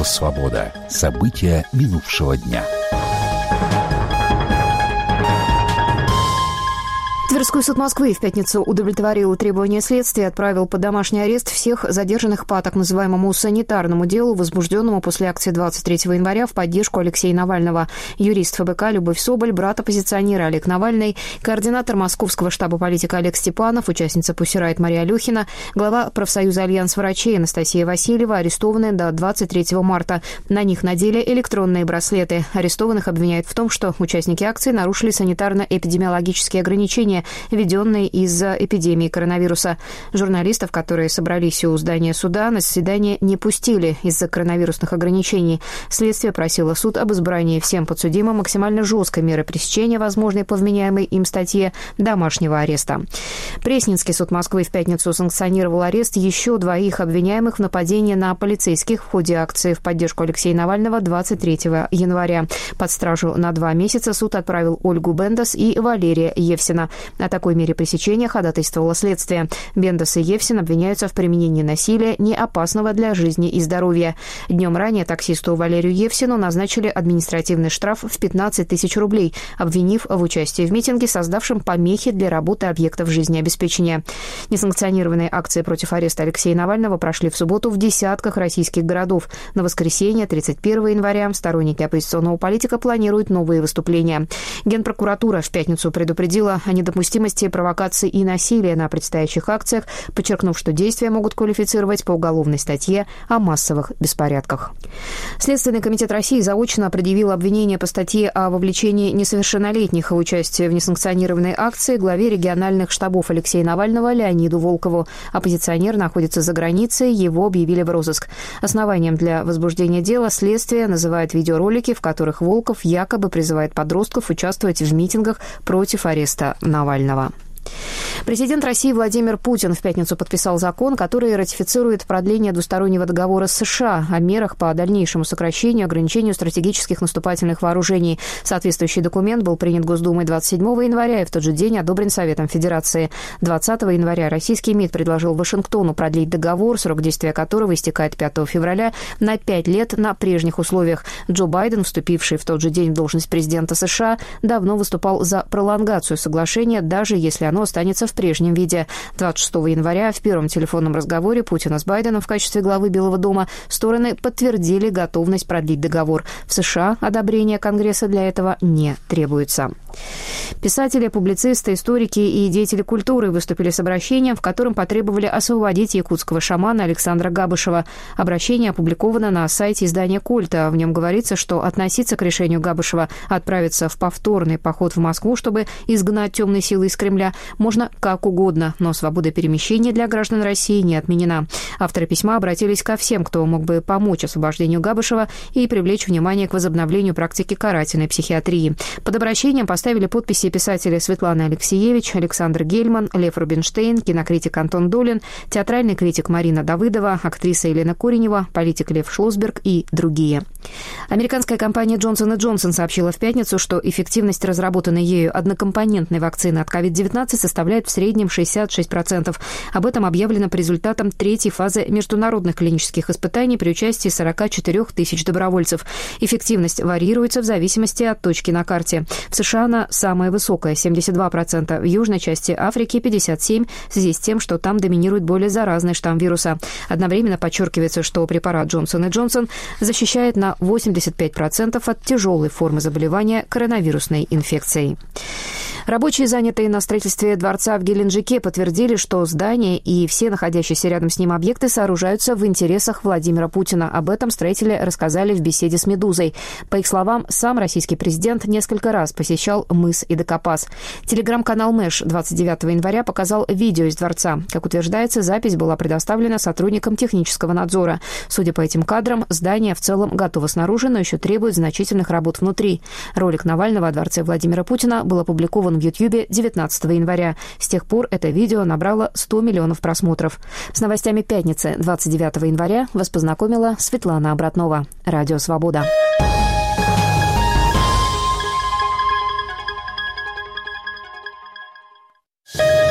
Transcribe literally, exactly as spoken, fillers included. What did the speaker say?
Радио «Свобода». События минувшего дня. Тверской суд Москвы в пятницу удовлетворил требования следствия и отправил под домашний арест всех задержанных по так называемому санитарному делу, возбужденному после акции двадцать третьего января в поддержку Алексея Навального. Юрист ФБК Любовь Соболь, брат оппозиционера Олег Навальный, координатор московского штаба политика Олег Степанов, участница Pussy Riot Мария Алехина, глава профсоюза «Альянс врачей» Анастасия Васильева арестованы до двадцать третьего марта. На них надели электронные браслеты. Арестованных обвиняют в том, что участники акции нарушили санитарно-эпидемиологические ограничения, введенные из-за эпидемии коронавируса. Журналистов, которые собрались у здания суда, на заседание не пустили из-за коронавирусных ограничений. Следствие просило суд об избрании всем подсудимым максимально жесткой меры пресечения, возможной по вменяемой им статье, домашнего ареста. Пресненский суд Москвы в пятницу санкционировал арест еще двоих обвиняемых в нападении на полицейских в ходе акции в поддержку Алексея Навального двадцать третьего января. Под стражу на два месяца суд отправил Ольгу Бендас и Валерия Евсина. О такой мере пресечения ходатайствовало следствие. Бендас и Евсин обвиняются в применении насилия, не опасного для жизни и здоровья. Днем ранее таксисту Валерию Евсину назначили административный штраф в пятнадцать тысяч рублей, обвинив в участии в митинге, создавшем помехи для работы объектов жизнеобеспечения. Несанкционированные акции против ареста Алексея Навального прошли в субботу в десятках российских городов. На воскресенье, тридцать первого января, сторонники оппозиционного политика планируют новые выступления. Генпрокуратура в пятницу предупредила о недопустимости провокаций и насилия на предстоящих акциях, подчеркнув, что действия могут квалифицировать по уголовной статье о массовых беспорядках. Следственный комитет России заочно предъявил обвинение по статье о вовлечении несовершеннолетних в участие в несанкционированной акции главе региональных штабов Алексея Навального Леониду Волкову. Оппозиционер находится за границей, его объявили в розыск. Основанием для возбуждения дела следствие называет видеоролики, в которых Волков якобы призывает подростков участвовать в митингах против ареста Навального. Президент России Владимир Путин в пятницу подписал закон, который ратифицирует продление двустороннего договора с США о мерах по дальнейшему сокращению и ограничению стратегических наступательных вооружений. Соответствующий документ был принят Госдумой двадцать седьмого января и в тот же день одобрен Советом Федерации. двадцатого января российский МИД предложил Вашингтону продлить договор, срок действия которого истекает пятого февраля, на пять лет на прежних условиях. Джо Байден, вступивший в тот же день в должность президента США, давно выступал за пролонгацию соглашения, даже если оно останется в прежнем виде. двадцать шестого января в первом телефонном разговоре Путина с Байденом в качестве главы Белого дома стороны подтвердили готовность продлить договор. В США одобрение Конгресса для этого не требуется. Писатели, публицисты, историки и деятели культуры выступили с обращением, в котором потребовали освободить якутского шамана Александра Габышева. Обращение опубликовано на сайте издания «Кольта». В нем говорится, что относиться к решению Габышева отправиться в повторный поход в Москву, чтобы изгнать темные силы из Кремля, можно как угодно, но свобода перемещения для граждан России не отменена. Авторы письма обратились ко всем, кто мог бы помочь освобождению Габышева и привлечь внимание к возобновлению практики карательной психиатрии. Под обращением поставили подписи писатели Светлана Алексеевич, Александр Гельман, Лев Рубинштейн, кинокритик Антон Долин, театральный критик Марина Давыдова, актриса Елена Коренева, политик Лев Шлосберг и другие. Американская компания Джонсон и Джонсон сообщила в пятницу, что эффективность разработанной ею однокомпонентной вакцины от ковид девятнадцать составляет в среднем шестьдесят шесть процентов. Об этом объявлено по результатам третьей фазы международных клинических испытаний при участии сорок четыре тысяч добровольцев. Эффективность варьируется в зависимости от точки на карте. В США она самая высокая – семьдесят два процента, в южной части Африки – пятьдесят семь процентов, в связи с тем, что там доминирует более заразный штамм вируса. Одновременно подчеркивается, что препарат Джонсон и Джонсон защищает на восемьдесят пять процентов от тяжелой формы заболевания коронавирусной инфекцией. Рабочие, занятые на строительстве дворца в Геленджике, подтвердили, что здание и все находящиеся рядом с ним объекты сооружаются в интересах Владимира Путина. Об этом строители рассказали в беседе с «Медузой». По их словам, сам российский президент несколько раз посещал мыс Идакопас. Телеграм-канал Мэш двадцать девятого января показал видео из дворца. Как утверждается, запись была предоставлена сотрудникам технического надзора. Судя по этим кадрам, здание в целом готово снаружи, но еще требует значительных работ внутри. Ролик Навального о дворце Владимира Путина был опубликован в Ютьюбе девятнадцатого января. С тех пор это видео набрало сто миллионов просмотров. С новостями пятницы двадцать девятого января вас познакомила Светлана Обратнова. Радио «Свобода».